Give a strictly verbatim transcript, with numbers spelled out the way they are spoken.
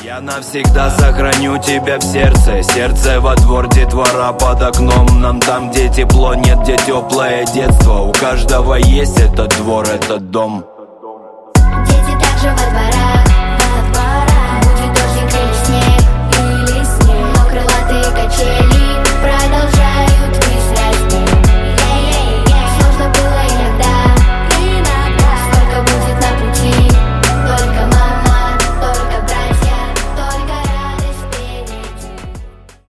Я навсегда сохраню тебя в сердце. Сердце во двор, детвора под окном. Нам там, где тепло, нет, где теплое детство. У каждого есть этот двор, этот дом. Дети также во дворе.